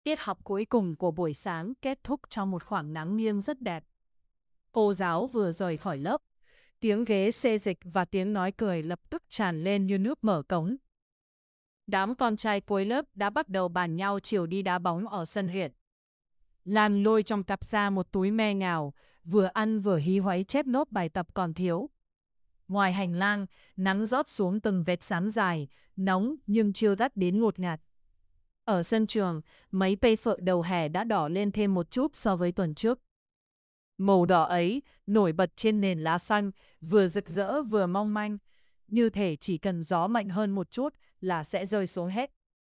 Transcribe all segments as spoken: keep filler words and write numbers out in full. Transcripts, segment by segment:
Tiết học cuối cùng của buổi sáng kết thúc trong một khoảng nắng nghiêng rất đẹp. Cô giáo vừa rời khỏi lớp, tiếng ghế xê dịch và tiếng nói cười lập tức tràn lên như nước mở cống. Đám con trai cuối lớp đã bắt đầu bàn nhau chiều đi đá bóng ở sân huyện. Lan lôi trong cặp ra một túi me ngào, vừa ăn vừa hí hoáy chép nốt bài tập còn thiếu. Ngoài hành lang, nắng rót xuống từng vệt xám dài, nóng nhưng chưa gắt đến ngột ngạt. Ở sân trường, mấy cây phượng đầu hè đã đỏ lên thêm một chút so với tuần trước. Màu đỏ ấy nổi bật trên nền lá xanh, vừa rực rỡ vừa mong manh, như thể chỉ cần gió mạnh hơn một chút là sẽ rơi xuống hết.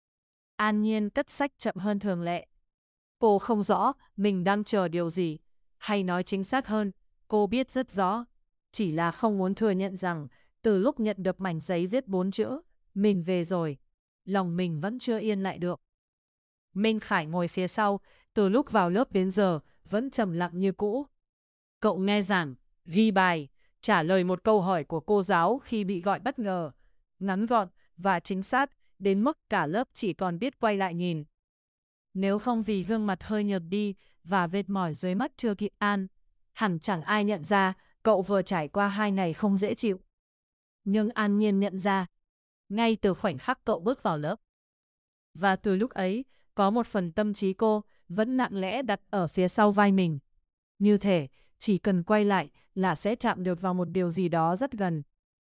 An Nhiên cất sách chậm hơn thường lệ. Cô không rõ mình đang chờ điều gì, hay nói chính xác hơn, cô biết rất rõ, chỉ là không muốn thừa nhận rằng từ lúc nhận được mảnh giấy viết bốn chữ, mình về rồi, lòng mình vẫn chưa yên lại được. Minh Khải ngồi phía sau, từ lúc vào lớp đến giờ, vẫn trầm lặng như cũ. Cậu nghe giảng, ghi bài, trả lời một câu hỏi của cô giáo khi bị gọi bất ngờ, ngắn gọn và chính xác, đến mức cả lớp chỉ còn biết quay lại nhìn. Nếu không vì gương mặt hơi nhợt đi và vệt mỏi dưới mắt chưa kịp an, hẳn chẳng ai nhận ra cậu vừa trải qua hai ngày không dễ chịu. Nhưng An Nhiên nhận ra, ngay từ khoảnh khắc cậu bước vào lớp. Và từ lúc ấy, có một phần tâm trí cô vẫn nặng lẽ đặt ở phía sau vai mình. Như thể, chỉ cần quay lại là sẽ chạm được vào một điều gì đó rất gần.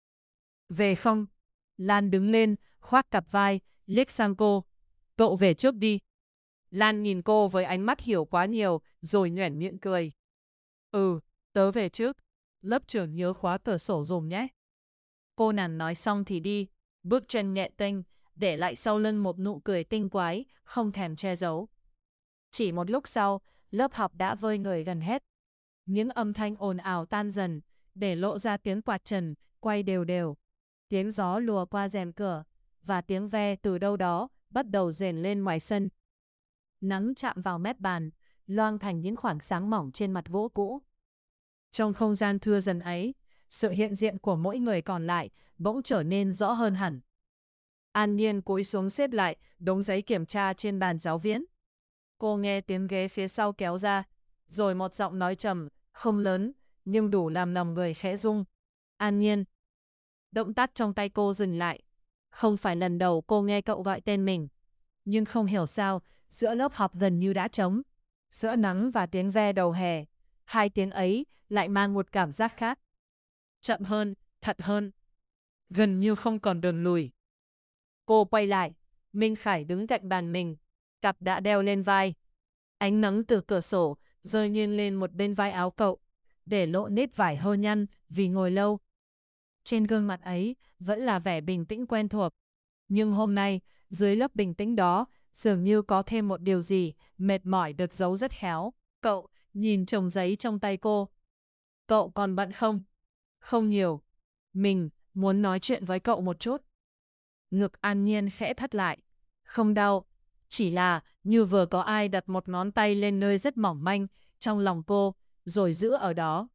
Về không? Lan đứng lên, khoác cặp vai, liếc sang cô. Cậu về trước đi. Lan nhìn cô với ánh mắt hiểu quá nhiều, rồi nhoẻn miệng cười. Ừ, tớ về trước. Lớp trưởng nhớ khóa cửa sổ dùm nhé. Cô nàng nói xong thì đi, bước chân nhẹ tênh, để lại sau lưng một nụ cười tinh quái, không thèm che giấu. Chỉ một lúc sau, lớp học đã vơi người gần hết. Những âm thanh ồn ào tan dần, để lộ ra tiếng quạt trần, quay đều đều. Tiếng gió lùa qua rèm cửa, và tiếng ve từ đâu đó, bắt đầu rền lên ngoài sân. Nắng chạm vào mép bàn, loang thành những khoảng sáng mỏng trên mặt gỗ cũ. Trong không gian thưa dần ấy, sự hiện diện của mỗi người còn lại bỗng trở nên rõ hơn hẳn. An Nhiên cúi xuống xếp lại đống giấy kiểm tra trên bàn giáo viên. Cô nghe tiếng ghế phía sau kéo ra, rồi một giọng nói trầm, không lớn, nhưng đủ làm lòng người khẽ rung. An Nhiên. Động tác trong tay cô dừng lại. Không phải lần đầu cô nghe cậu gọi tên mình. Nhưng không hiểu sao, giữa lớp học gần như đã trống. Giữa nắng và tiếng ve đầu hè, hai tiếng ấy lại mang một cảm giác khác. Chậm hơn, thật hơn. Gần như không còn đường lùi. Cô quay lại, Minh Khải đứng cạnh bàn mình, cặp đã đeo lên vai. Ánh nắng từ cửa sổ rơi nghiêng lên một bên vai áo cậu, để lộ nét vải hơi nhăn vì ngồi lâu. Trên gương mặt ấy vẫn là vẻ bình tĩnh quen thuộc. Nhưng hôm nay, dưới lớp bình tĩnh đó, dường như có thêm một điều gì mệt mỏi được giấu rất khéo. Cậu nhìn chồng giấy trong tay cô. Cậu còn bận không? Không nhiều. Mình muốn nói chuyện với cậu một chút. Ngực An Nhiên khẽ thắt lại. Không đau, chỉ là như vừa có ai đặt một ngón tay lên nơi rất mỏng manh trong lòng cô, rồi giữ ở đó.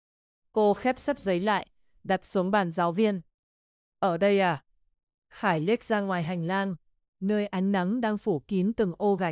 Cô khép sấp giấy lại, đặt xuống bàn giáo viên. Ở đây à? Khải liếc ra ngoài hành lang, nơi ánh nắng đang phủ kín từng ô gạch.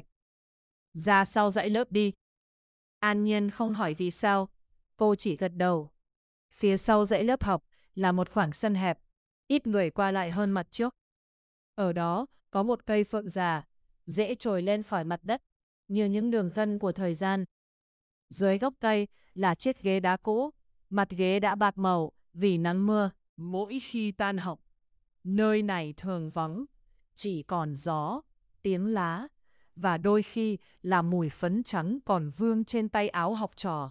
Ra sau dãy lớp đi. An Nhiên không hỏi vì sao, cô chỉ gật đầu. Phía sau dãy lớp học là một khoảng sân hẹp, ít người qua lại hơn mặt trước. Ở đó có một cây phượng già, rễ trồi lên khỏi mặt đất, như những đường gân của thời gian. Dưới gốc cây là chiếc ghế đá cũ, mặt ghế đã bạc màu vì nắng mưa. Mỗi khi tan học, nơi này thường vắng, chỉ còn gió, tiếng lá, và đôi khi là mùi phấn trắng còn vương trên tay áo học trò.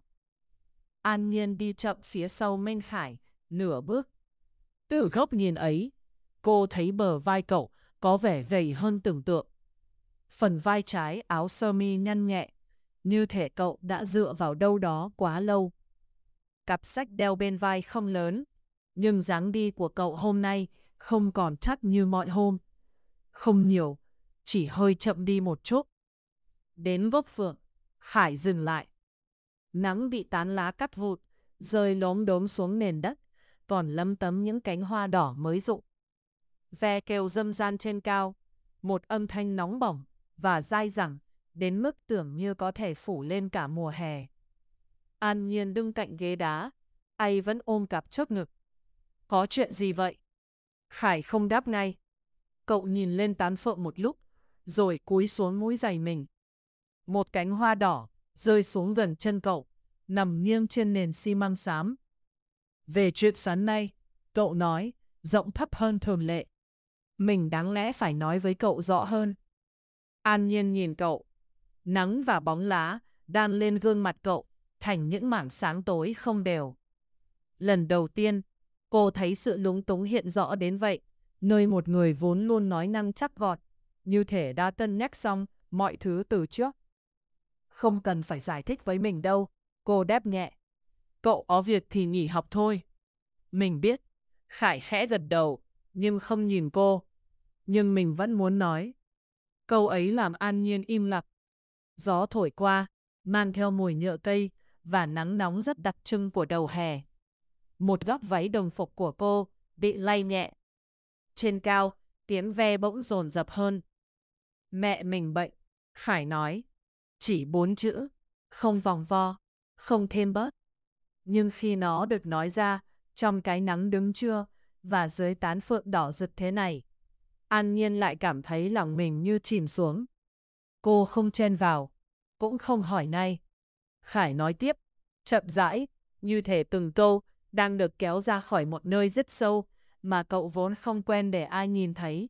An Nhiên đi chậm phía sau Minh Khải, nửa bước. Từ góc nhìn ấy, cô thấy bờ vai cậu có vẻ gầy hơn tưởng tượng. Phần vai trái áo sơ mi nhăn nhẹ, như thể cậu đã dựa vào đâu đó quá lâu. Cặp sách đeo bên vai không lớn, nhưng dáng đi của cậu hôm nay không còn chắc như mọi hôm. Không nhiều, chỉ hơi chậm đi một chút. Đến gốc phượng, Khải dừng lại. Nắng bị tán lá cắt vụt, rơi lốm đốm xuống nền đất, còn lấm tấm những cánh hoa đỏ mới rụng. Ve kêu râm ran trên cao, một âm thanh nóng bỏng và dai dẳng đến mức tưởng như có thể phủ lên cả mùa hè. An Nhiên đứng cạnh ghế đá, tay vẫn ôm cặp trước ngực. Có chuyện gì vậy? Khải không đáp ngay. Cậu nhìn lên tán phượng một lúc, rồi cúi xuống mũi giày mình. Một cánh hoa đỏ rơi xuống gần chân cậu, nằm nghiêng trên nền xi măng xám. Về chuyện sáng nay, cậu nói, giọng thấp hơn thường lệ. Mình đáng lẽ phải nói với cậu rõ hơn. An Nhiên nhìn cậu. Nắng và bóng lá đan lên gương mặt cậu thành những mảng sáng tối không đều. Lần đầu tiên, cô thấy sự lúng túng hiện rõ đến vậy, nơi một người vốn luôn nói năng chắc gọt, như thể đã cân nhắc xong mọi thứ từ trước. Không cần phải giải thích với mình đâu, cô đáp nhẹ. Cậu có việc thì nghỉ học thôi. Mình biết. Khải khẽ gật đầu, nhưng không nhìn cô. Nhưng mình vẫn muốn nói. Câu ấy làm An Nhiên im lặng. Gió thổi qua, mang theo mùi nhựa cây và nắng nóng rất đặc trưng của đầu hè. Một góc váy đồng phục của cô bị lay nhẹ. Trên cao, tiếng ve bỗng dồn dập hơn. Mẹ mình bệnh, Khải nói. Chỉ bốn chữ, không vòng vo, không thêm bớt. Nhưng khi nó được nói ra, trong cái nắng đứng trưa và dưới tán phượng đỏ rực thế này, An Nhiên lại cảm thấy lòng mình như chìm xuống. Cô không chen vào, cũng không hỏi nay. Khải nói tiếp, chậm rãi, như thể từng câu đang được kéo ra khỏi một nơi rất sâu mà cậu vốn không quen để ai nhìn thấy.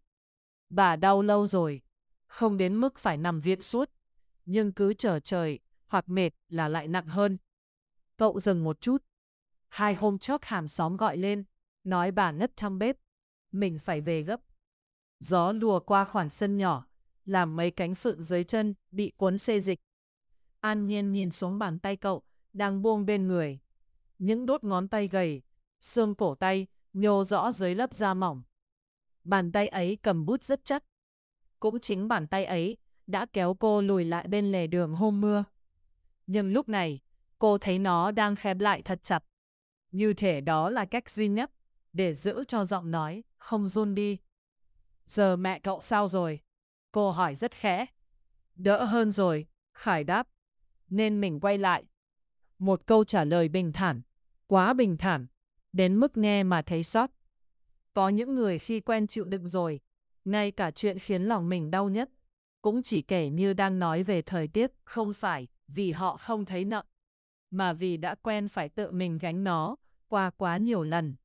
Bà đau lâu rồi, không đến mức phải nằm viện suốt, nhưng cứ chờ trời hoặc mệt là lại nặng hơn. Cậu dừng một chút. Hai hôm trước hàng xóm gọi lên, nói bà ngất trong bếp. Mình phải về gấp. Gió lùa qua khoảng sân nhỏ, làm mấy cánh phượng dưới chân bị cuốn xê dịch. An Nhiên nhìn xuống bàn tay cậu, đang buông bên người. Những đốt ngón tay gầy, xương cổ tay nhô rõ dưới lớp da mỏng. Bàn tay ấy cầm bút rất chắc. Cũng chính bàn tay ấy đã kéo cô lùi lại bên lề đường hôm mưa. Nhưng lúc này, cô thấy nó đang khép lại thật chặt. Như thể đó là cách duy nhất để giữ cho giọng nói không run đi. Giờ mẹ cậu sao rồi? Cô hỏi rất khẽ. Đỡ hơn rồi, Khải đáp. Nên mình quay lại. Một câu trả lời bình thản, quá bình thản, đến mức nghe mà thấy xót. Có những người khi quen chịu đựng rồi, ngay cả chuyện khiến lòng mình đau nhất, cũng chỉ kể như đang nói về thời tiết, không phải vì họ không thấy nặng, mà vì đã quen phải tự mình gánh nó qua quá nhiều lần.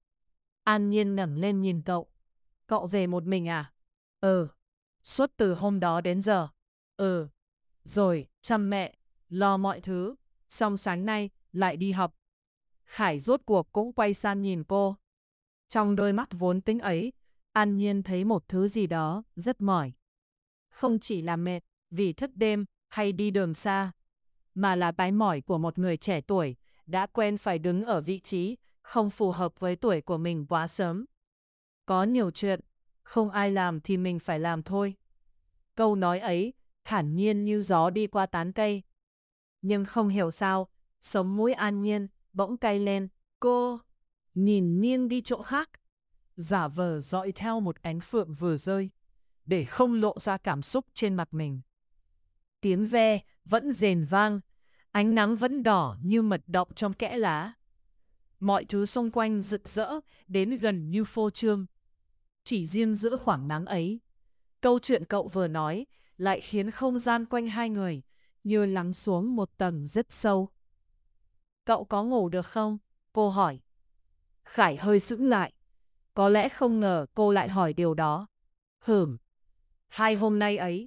An Nhiên ngẩng lên nhìn cậu. Cậu về một mình à? Ừ. Suốt từ hôm đó đến giờ. Ừ. Rồi, chăm mẹ, lo mọi thứ, xong sáng nay lại đi học. Khải rốt cuộc cũng quay sang nhìn cô. Trong đôi mắt vốn tĩnh ấy, An Nhiên thấy một thứ gì đó rất mỏi. Không chỉ là mệt vì thức đêm hay đi đường xa, mà là cái mỏi của một người trẻ tuổi đã quen phải đứng ở vị trí không phù hợp với tuổi của mình quá sớm. Có nhiều chuyện, không ai làm thì mình phải làm thôi. Câu nói ấy thản nhiên như gió đi qua tán cây. Nhưng không hiểu sao, sống mũi An Nhiên bỗng cay lên. Cô nhìn nghiêng đi chỗ khác, giả vờ dõi theo một cánh phượng vừa rơi, để không lộ ra cảm xúc trên mặt mình. Tiếng ve vẫn rền vang, ánh nắng vẫn đỏ như mật động trong kẽ lá. Mọi thứ xung quanh rực rỡ đến gần như phô trương. Chỉ riêng giữa khoảng nắng ấy, câu chuyện cậu vừa nói lại khiến không gian quanh hai người như lắng xuống một tầng rất sâu. Cậu có ngủ được không? Cô hỏi. Khải hơi sững lại. Có lẽ không ngờ cô lại hỏi điều đó. Hửm. Hai hôm nay ấy.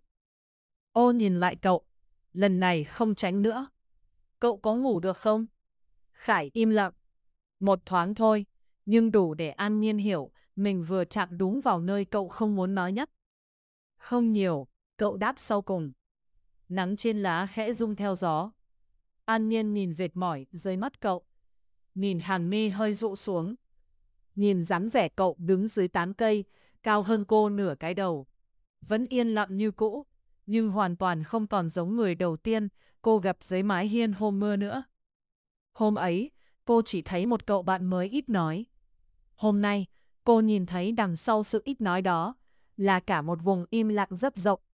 Ô nhìn lại cậu. Lần này không tránh nữa. Cậu có ngủ được không? Khải im lặng. Một thoáng thôi, nhưng đủ để An Nhiên hiểu mình vừa chạm đúng vào nơi cậu không muốn nói nhất. Không nhiều, cậu đáp sau cùng. Nắng trên lá khẽ rung theo gió. An Nhiên nhìn vệt mỏi dưới mắt cậu. Nhìn hàng mi hơi rụ xuống. Nhìn dáng vẻ cậu đứng dưới tán cây, cao hơn cô nửa cái đầu. Vẫn yên lặng như cũ, nhưng hoàn toàn không còn giống người đầu tiên cô gặp dưới mái hiên hôm mưa nữa. Hôm ấy, cô chỉ thấy một cậu bạn mới ít nói. Hôm nay, cô nhìn thấy đằng sau sự ít nói đó là cả một vùng im lặng rất rộng.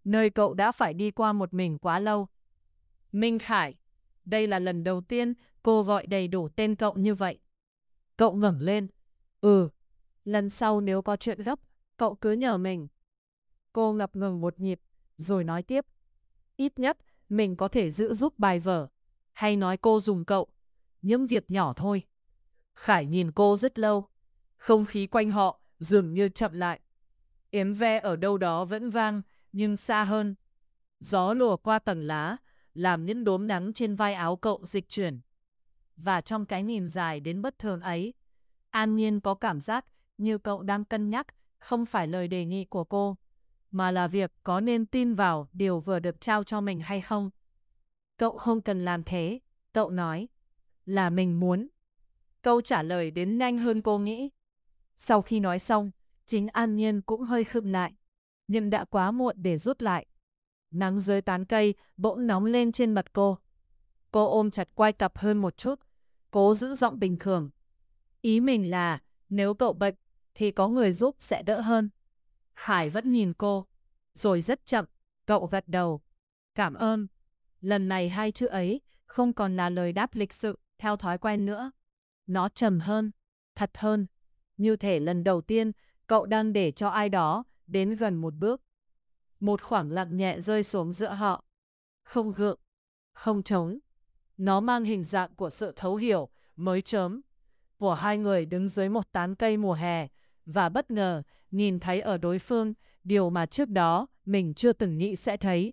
nơi cậu đã phải đi qua một mình quá lâu. Minh Khải, đây là lần đầu tiên cô gọi đầy đủ tên cậu như vậy. Cậu ngẩng lên. Ừ, lần sau nếu có chuyện gấp, cậu cứ nhờ mình. Cô ngập ngừng một nhịp, rồi nói tiếp. Ít nhất, mình có thể giữ giúp bài vở. Hay nói cô dùng cậu. Những việc nhỏ thôi. Khải nhìn cô rất lâu. Không khí quanh họ dường như chậm lại. Yếm ve ở đâu đó vẫn vang, nhưng xa hơn. Gió lùa qua tầng lá, làm những đốm nắng trên vai áo cậu dịch chuyển. Và trong cái nhìn dài đến bất thường ấy, An Nhiên có cảm giác như cậu đang cân nhắc không phải lời đề nghị của cô, mà là việc có nên tin vào điều vừa được trao cho mình hay không. Cậu không cần làm thế, cậu nói. Là mình muốn. Câu trả lời đến nhanh hơn cô nghĩ. Sau khi nói xong, chính An Nhiên cũng hơi khựng lại, nhưng đã quá muộn để rút lại. Nắng dưới tán cây bỗng nóng lên trên mặt cô. Cô ôm chặt quai cặp hơn một chút, cố giữ giọng bình thường. Ý mình là, nếu cậu bệnh, thì có người giúp sẽ đỡ hơn. Khải vẫn nhìn cô, rồi rất chậm, cậu gật đầu. Cảm ơn. Lần này hai chữ ấy không còn là lời đáp lịch sự theo thói quen nữa. Nó trầm hơn, thật hơn. Như thể lần đầu tiên cậu đang để cho ai đó đến gần một bước. Một khoảng lặng nhẹ rơi xuống giữa họ. Không gượng, không trống. Nó mang hình dạng của sự thấu hiểu, mới chớm. Của hai người đứng dưới một tán cây mùa hè và bất ngờ nhìn thấy ở đối phương điều mà trước đó mình chưa từng nghĩ sẽ thấy.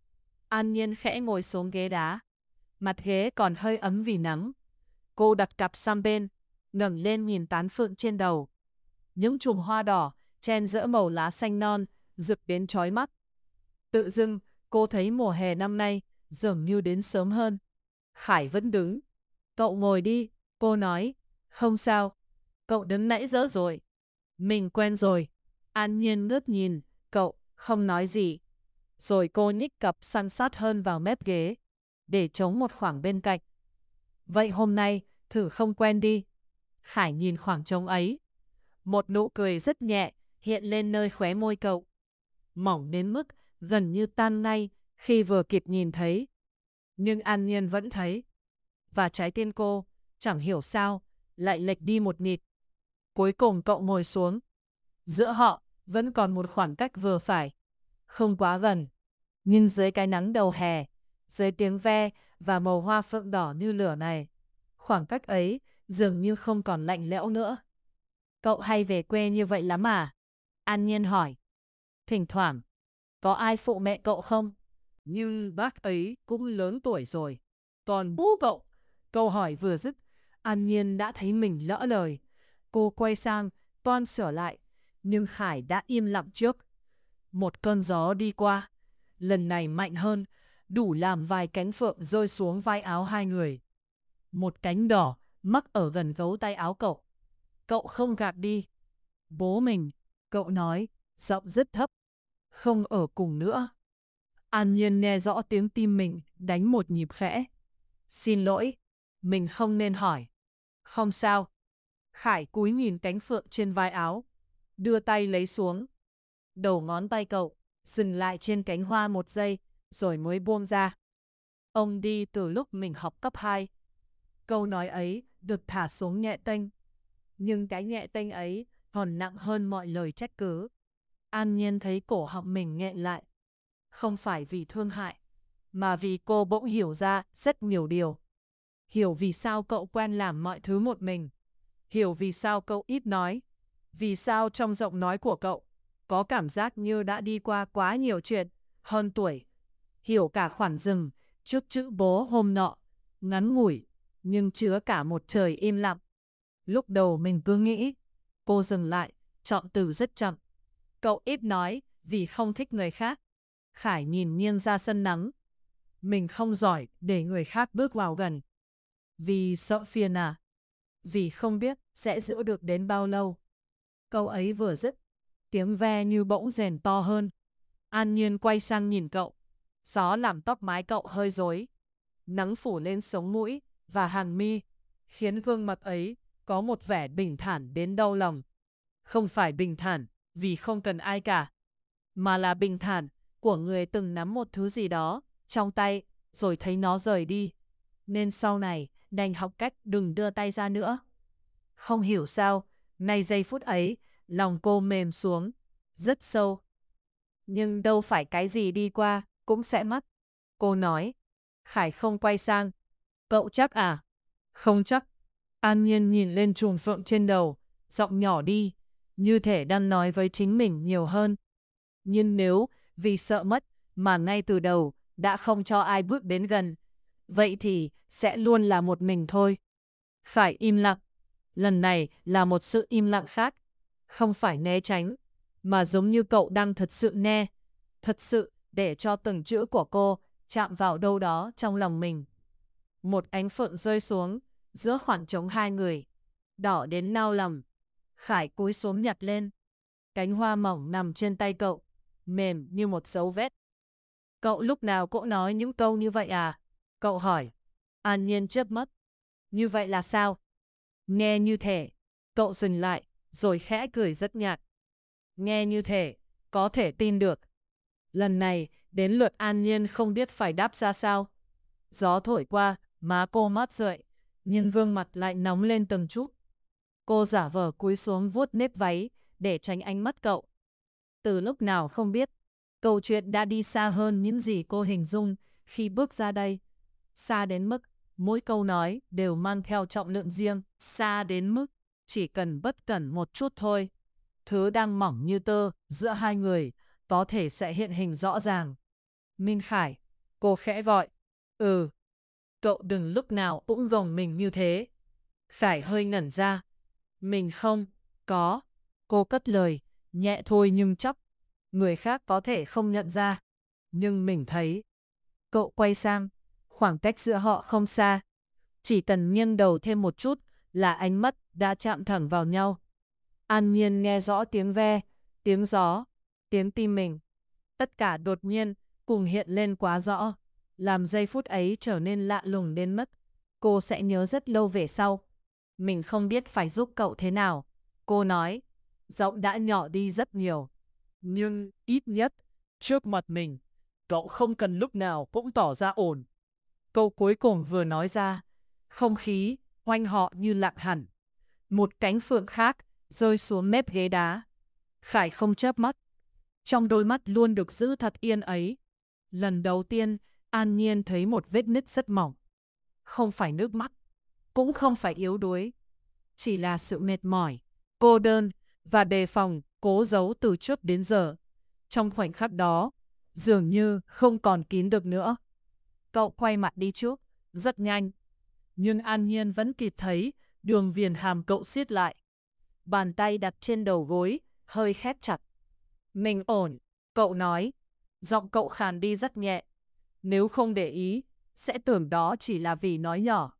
An Nhiên khẽ ngồi xuống ghế đá. Mặt ghế còn hơi ấm vì nắng. Cô đặt cặp sang bên, ngẩng lên nhìn tán phượng trên đầu. Những chùm hoa đỏ chen giữa màu lá xanh non, rực đến chói mắt. Tự dưng, cô thấy mùa hè năm nay dường như đến sớm hơn. Khải vẫn đứng. Cậu ngồi đi, cô nói. Không sao, cậu đứng nãy giờ rồi. Mình quen rồi. An Nhiên ngước nhìn, cậu không nói gì. Rồi cô nhích cặp sang sát hơn vào mép ghế, để chống một khoảng bên cạnh. Vậy hôm nay, thử không quen đi. Khải nhìn khoảng trống ấy. Một nụ cười rất nhẹ hiện lên nơi khóe môi cậu. Mỏng đến mức gần như tan ngay khi vừa kịp nhìn thấy. Nhưng An Nhiên vẫn thấy. Và trái tim cô, chẳng hiểu sao, lại lệch đi một nhịp. Cuối cùng cậu ngồi xuống. Giữa họ vẫn còn một khoảng cách vừa phải. Không quá gần. Nhưng dưới cái nắng đầu hè, dưới tiếng ve và màu hoa phượng đỏ như lửa này, khoảng cách ấy dường như không còn lạnh lẽo nữa. Cậu hay về quê như vậy lắm à? An Nhiên hỏi. Thỉnh thoảng. Có ai phụ mẹ cậu không? Nhưng bác ấy cũng lớn tuổi rồi. Còn bố cậu? Câu hỏi vừa dứt, An Nhiên đã thấy mình lỡ lời. Cô quay sang, toan sửa lại, nhưng Khải đã im lặng trước. Một cơn gió đi qua, lần này mạnh hơn, đủ làm vài cánh phượng rơi xuống vai áo hai người. Một cánh đỏ mắc ở gần gấu tay áo cậu. Cậu không gạt đi. Bố mình, cậu nói, giọng rất thấp. Không ở cùng nữa. An Nhiên nghe rõ tiếng tim mình đánh một nhịp khẽ. Xin lỗi, mình không nên hỏi. Không sao. Khải cúi nhìn cánh phượng trên vai áo, đưa tay lấy xuống. Đầu ngón tay cậu dừng lại trên cánh hoa một giây, rồi mới buông ra. Ông đi từ lúc mình học cấp hai. Câu nói ấy được thả xuống nhẹ tênh. Nhưng cái nhẹ tênh ấy còn nặng hơn mọi lời trách cứ. An Nhiên thấy cổ họng mình nghẹn lại. Không phải vì thương hại, mà vì cô bỗng hiểu ra rất nhiều điều. Hiểu vì sao cậu quen làm mọi thứ một mình. Hiểu vì sao cậu ít nói. Vì sao trong giọng nói của cậu có cảm giác như đã đi qua quá nhiều chuyện, hơn tuổi. Hiểu cả khoản rừng, chút chữ bố hôm nọ, ngắn ngủi, nhưng chứa cả một trời im lặng. Lúc đầu mình cứ nghĩ, cô dừng lại, chọn từ rất chậm. Cậu ít nói vì không thích người khác. Khải nhìn Nhiên ra sân nắng. Mình không giỏi để người khác bước vào gần. Vì sợ phiền à? Vì không biết sẽ giữ được đến bao lâu. Câu ấy vừa dứt, tiếng ve như bỗng rền to hơn. An Nhiên quay sang nhìn cậu. Gió làm tóc mái cậu hơi rối. Nắng phủ lên sống mũi và hàng mi, khiến gương mặt ấy có một vẻ bình thản đến đau lòng. Không phải bình thản vì không cần ai cả, mà là bình thản của người từng nắm một thứ gì đó trong tay rồi thấy nó rời đi. Nên sau này đành học cách đừng đưa tay ra nữa. Không hiểu sao, ngay giây phút ấy, lòng cô mềm xuống, rất sâu. Nhưng đâu phải cái gì đi qua cũng sẽ mất. Cô nói. Khải không quay sang. Cậu chắc à? Không chắc. An Nhiên nhìn lên chùm phượng trên đầu, giọng nhỏ đi, như thể đang nói với chính mình nhiều hơn. Nhưng nếu vì sợ mất mà ngay từ đầu đã không cho ai bước đến gần, vậy thì sẽ luôn là một mình thôi. Phải im lặng. Lần này là một sự im lặng khác. Không phải né tránh, mà giống như cậu đang thật sự nghe. Thật sự để cho từng chữ của cô chạm vào đâu đó trong lòng mình. Một ánh phượng rơi xuống giữa khoảng trống hai người, đỏ đến nao lòng. Khải cúi xuống nhặt lên. Cánh hoa mỏng nằm trên tay cậu, mềm như một dấu vết. Cậu lúc nào cũng nói những câu như vậy à? Cậu hỏi. An Nhiên chớp mắt. Như vậy là sao? Nghe như thể. Cậu dừng lại, rồi khẽ cười rất nhạt. Nghe như thể, có thể tin được. Lần này, đến lượt An Nhiên không biết phải đáp ra sao. Gió thổi qua, má cô mát rượi, nhưng gương mặt lại nóng lên từng chút. Cô giả vờ cúi xuống vuốt nếp váy, để tránh ánh mắt cậu. Từ lúc nào không biết, câu chuyện đã đi xa hơn những gì cô hình dung khi bước ra đây. Xa đến mức, mỗi câu nói đều mang theo trọng lượng riêng. Xa đến mức, chỉ cần bất cẩn một chút thôi. Thứ đang mỏng như tơ giữa hai người có thể sẽ hiện hình rõ ràng. Minh Khải, cô khẽ gọi. Ừ. Cậu đừng lúc nào cũng gồng mình như thế. Khải hơi ngẩn ra. Mình không, có. Cô cất lời, nhẹ thôi nhưng chắc. Người khác có thể không nhận ra. Nhưng mình thấy. Cậu quay sang, khoảng cách giữa họ không xa. Chỉ cần nghiêng đầu thêm một chút là ánh mắt đã chạm thẳng vào nhau. An Nhiên nghe rõ tiếng ve, tiếng gió, tiếng tim mình. Tất cả đột nhiên cùng hiện lên quá rõ, làm giây phút ấy trở nên lạ lùng đến mất. Cô sẽ nhớ rất lâu về sau. Mình không biết phải giúp cậu thế nào. Cô nói, giọng đã nhỏ đi rất nhiều. Nhưng ít nhất, trước mặt mình, cậu không cần lúc nào cũng tỏ ra ổn. Câu cuối cùng vừa nói ra, không khí quanh họ như lặng hẳn. Một cánh phượng khác rơi xuống mép ghế đá. Khải không chớp mắt. Trong đôi mắt luôn được giữ thật yên ấy. Lần đầu tiên, An Nhiên thấy một vết nứt rất mỏng. Không phải nước mắt, cũng không phải yếu đuối. Chỉ là sự mệt mỏi, cô đơn và đề phòng cố giấu từ trước đến giờ. Trong khoảnh khắc đó, dường như không còn kín được nữa. Cậu quay mặt đi trước, rất nhanh. Nhưng An Nhiên vẫn kịp thấy đường viền hàm cậu siết lại. Bàn tay đặt trên đầu gối, hơi khép chặt. Mình ổn, cậu nói. Giọng cậu khàn đi rất nhẹ. Nếu không để ý, sẽ tưởng đó chỉ là vì nói nhỏ.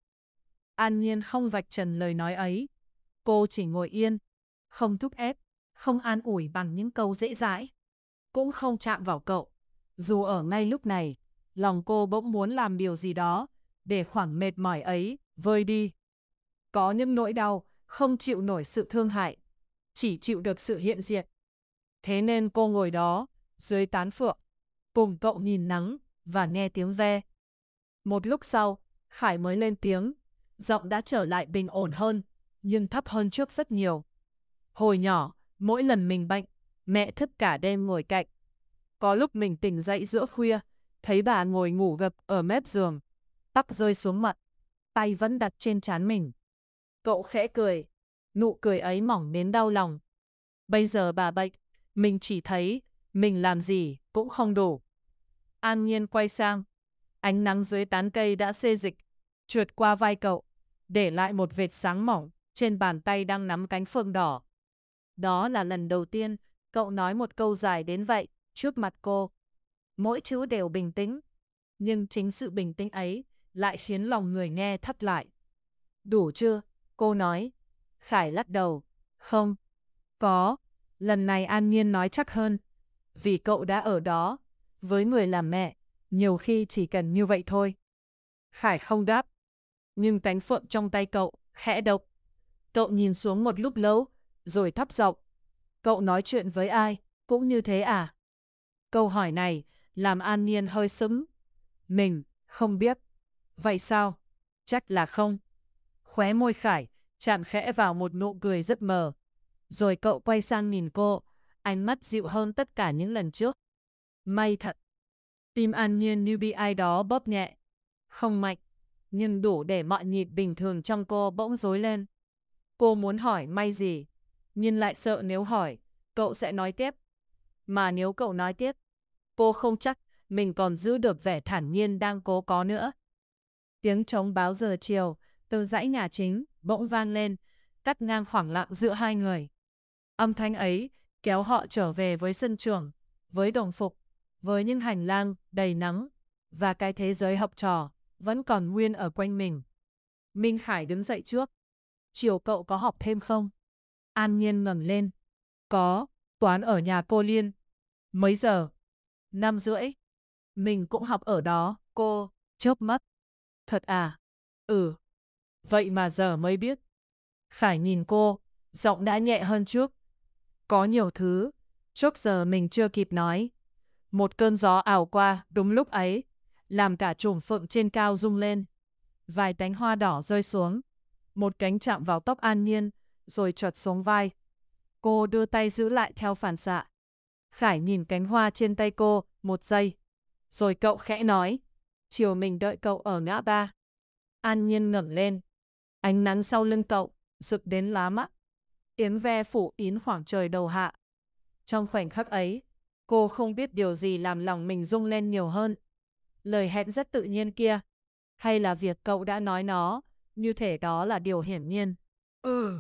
An Nhiên không vạch trần lời nói ấy. Cô chỉ ngồi yên, không thúc ép, không an ủi bằng những câu dễ dãi. Cũng không chạm vào cậu. Dù ở ngay lúc này, lòng cô bỗng muốn làm điều gì đó để khoảng mệt mỏi ấy vơi đi. Có những nỗi đau không chịu nổi sự thương hại, chỉ chịu được sự hiện diện. Thế nên cô ngồi đó, dưới tán phượng, cùng cậu nhìn nắng và nghe tiếng ve. Một lúc sau, Khải mới lên tiếng, giọng đã trở lại bình ổn hơn, nhưng thấp hơn trước rất nhiều. Hồi nhỏ, mỗi lần mình bệnh, mẹ thức cả đêm ngồi cạnh. Có lúc mình tỉnh dậy giữa khuya, thấy bà ngồi ngủ gập ở mép giường, tóc rơi xuống mặt, tay vẫn đặt trên trán mình. Cậu khẽ cười, nụ cười ấy mỏng đến đau lòng. Bây giờ bà bệnh, mình chỉ thấy mình làm gì cũng không đủ. An Nhiên quay sang, ánh nắng dưới tán cây đã xê dịch, trượt qua vai cậu, để lại một vệt sáng mỏng trên bàn tay đang nắm cánh phượng đỏ. Đó là lần đầu tiên cậu nói một câu dài đến vậy trước mặt cô. Mỗi chữ đều bình tĩnh, nhưng chính sự bình tĩnh ấy lại khiến lòng người nghe thắt lại. Đủ chưa? Cô nói. Khải lắc đầu. Không. Có. Lần này An Nhiên nói chắc hơn. Vì cậu đã ở đó. Với người làm mẹ, nhiều khi chỉ cần như vậy thôi. Khải không đáp. Nhưng cánh phượng trong tay cậu khẽ động. Cậu nhìn xuống một lúc lâu, rồi thấp giọng. Cậu nói chuyện với ai, cũng như thế à? Câu hỏi này làm An Nhiên hơi sững. Mình không biết. Vậy sao? Chắc là không. Khóe môi Khải chạm khẽ vào một nụ cười rất mờ. Rồi cậu quay sang nhìn cô, ánh mắt dịu hơn tất cả những lần trước. May thật. Tim An Nhiên như bị ai đó bóp nhẹ. Không mạnh, nhưng đủ để mọi nhịp bình thường trong cô bỗng rối lên. Cô muốn hỏi may gì, nhưng lại sợ nếu hỏi, cậu sẽ nói tiếp. Mà nếu cậu nói tiếp, cô không chắc mình còn giữ được vẻ thản nhiên đang cố có nữa. Tiếng trống báo giờ chiều từ dãy nhà chính bỗng vang lên, cắt ngang khoảng lặng giữa hai người. Âm thanh ấy kéo họ trở về với sân trường, với đồng phục, với những hành lang đầy nắng và cái thế giới học trò vẫn còn nguyên ở quanh mình. Minh Khải đứng dậy trước. Chiều cậu có học thêm không? An Nhiên ngẩng lên. Có, toán ở nhà cô Liên. Mấy giờ? Năm rưỡi. Mình cũng học ở đó, cô. Chớp mắt. Thật à? Ừ. Vậy mà giờ mới biết. Khải nhìn cô, giọng đã nhẹ hơn trước. Có nhiều thứ, trước giờ mình chưa kịp nói. Một cơn gió ảo qua đúng lúc ấy, làm cả chùm phượng trên cao rung lên. Vài cánh hoa đỏ rơi xuống. Một cánh chạm vào tóc An Nhiên, rồi trượt xuống vai. Cô đưa tay giữ lại theo phản xạ. Khải nhìn cánh hoa trên tay cô một giây. Rồi cậu khẽ nói, chiều mình đợi cậu ở ngã ba. An Nhiên ngẩng lên. Ánh nắng sau lưng cậu, rực đến lá mắt. Yến ve phủ kín khoảng trời đầu hạ. Trong khoảnh khắc ấy, cô không biết điều gì làm lòng mình rung lên nhiều hơn. Lời hẹn rất tự nhiên kia, hay là việc cậu đã nói nó, như thể đó là điều hiển nhiên. Ừ.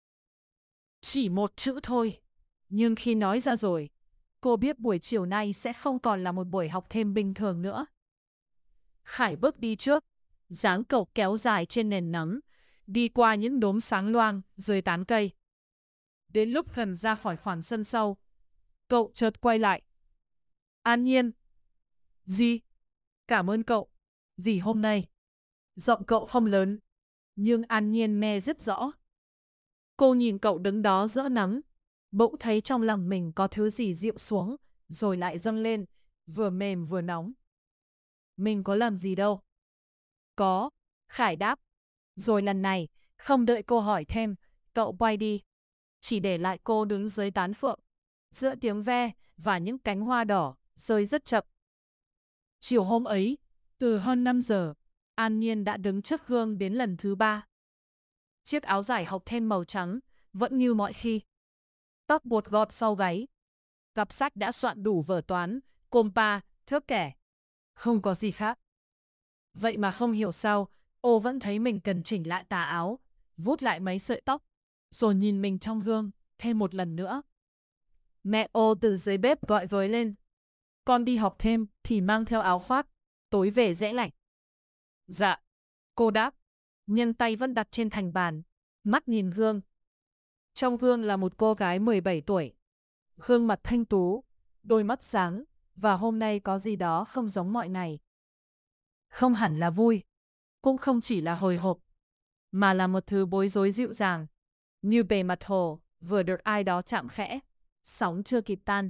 Chỉ một chữ thôi. Nhưng khi nói ra rồi, cô biết buổi chiều nay sẽ không còn là một buổi học thêm bình thường nữa. Khải bước đi trước, dáng cậu kéo dài trên nền nắng, đi qua những đốm sáng loang dưới tán cây. Đến lúc gần ra khỏi khoảng sân sau, cậu chợt quay lại. An Nhiên. Gì? Cảm ơn cậu. Vì hôm nay. Giọng cậu không lớn, nhưng An Nhiên nghe rất rõ. Cô nhìn cậu đứng đó giữa nắng, bỗng thấy trong lòng mình có thứ gì dịu xuống, rồi lại dâng lên, vừa mềm vừa nóng. Mình có làm gì đâu. Có, Khải đáp. Rồi lần này, không đợi cô hỏi thêm, cậu quay đi. Chỉ để lại cô đứng dưới tán phượng, giữa tiếng ve và những cánh hoa đỏ rơi rất chậm. Chiều hôm ấy, từ hơn năm giờ, An Nhiên đã đứng trước gương đến lần thứ ba. Chiếc áo dài học thêm màu trắng, vẫn như mọi khi. Tóc buộc gọt sau gáy. Cặp sách đã soạn đủ vở toán, compa, thước kẻ. Không có gì khác. Vậy mà không hiểu sao, ô vẫn thấy mình cần chỉnh lại tà áo, vuốt lại mấy sợi tóc, rồi nhìn mình trong gương thêm một lần nữa. Mẹ ô từ dưới bếp gọi với lên. Con đi học thêm thì mang theo áo khoác, tối về dễ lạnh. Dạ, cô đáp, nhưng tay vẫn đặt trên thành bàn, mắt nhìn gương. Trong gương là một cô gái mười bảy tuổi. Gương mặt thanh tú, đôi mắt sáng, và hôm nay có gì đó không giống mọi ngày. Không hẳn là vui, cũng không chỉ là hồi hộp, mà là một thứ bối rối dịu dàng, như bề mặt hồ vừa được ai đó chạm khẽ, sóng chưa kịp tan.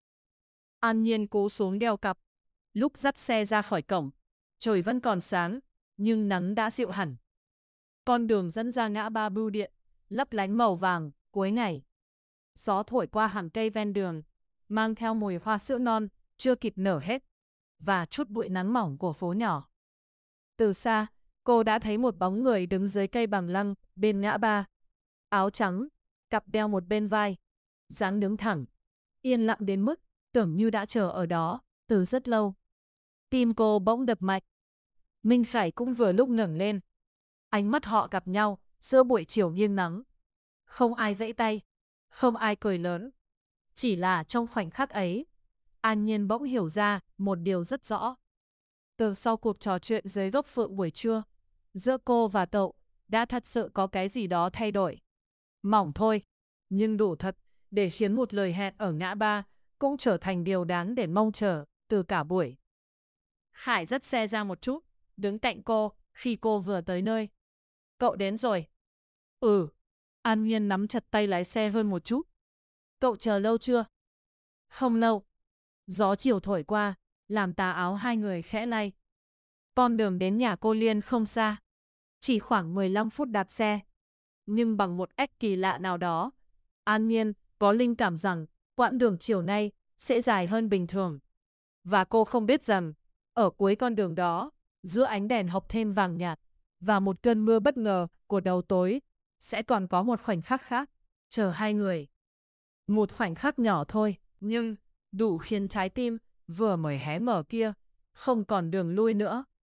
An Nhiên cố xuống đeo cặp. Lúc dắt xe ra khỏi cổng, trời vẫn còn sáng, nhưng nắng đã dịu hẳn. Con đường dẫn ra ngã ba bưu điện, lấp lánh màu vàng, cuối ngày. Gió thổi qua hàng cây ven đường, mang theo mùi hoa sữa non, chưa kịp nở hết, và chút bụi nắng mỏng của phố nhỏ. Từ xa, cô đã thấy một bóng người đứng dưới cây bằng lăng, bên ngã ba. Áo trắng, cặp đeo một bên vai, dáng đứng thẳng, yên lặng đến mức tưởng như đã chờ ở đó từ rất lâu. Tim cô bỗng đập mạnh. Minh Khải cũng vừa lúc ngẩng lên. Ánh mắt họ gặp nhau giữa buổi chiều nghiêng nắng. Không ai vẫy tay, không ai cười lớn. Chỉ là trong khoảnh khắc ấy, An Nhiên bỗng hiểu ra một điều rất rõ. Từ sau cuộc trò chuyện dưới gốc phượng buổi trưa, giữa cô và cậu đã thật sự có cái gì đó thay đổi. Mỏng thôi, nhưng đủ thật để khiến một lời hẹn ở ngã ba cũng trở thành điều đáng để mong chờ từ cả buổi. Khải dắt xe ra một chút, đứng cạnh cô khi cô vừa tới nơi. Cậu đến rồi. Ừ. An Nhiên nắm chặt tay lái xe hơn một chút. Cậu chờ lâu chưa? Không lâu. Gió chiều thổi qua, làm tà áo hai người khẽ lay. Con đường đến nhà cô Liên không xa, chỉ khoảng mười lăm phút đạp xe. Nhưng bằng một cách kỳ lạ nào đó, An Nhiên có linh cảm rằng quãng đường chiều nay sẽ dài hơn bình thường. Và cô không biết rằng, ở cuối con đường đó, giữa ánh đèn hộc thêm vàng nhạt và một cơn mưa bất ngờ của đầu tối, sẽ còn có một khoảnh khắc khác, chờ hai người. Một khoảnh khắc nhỏ thôi, nhưng đủ khiến trái tim vừa mới hé mở kia không còn đường lui nữa.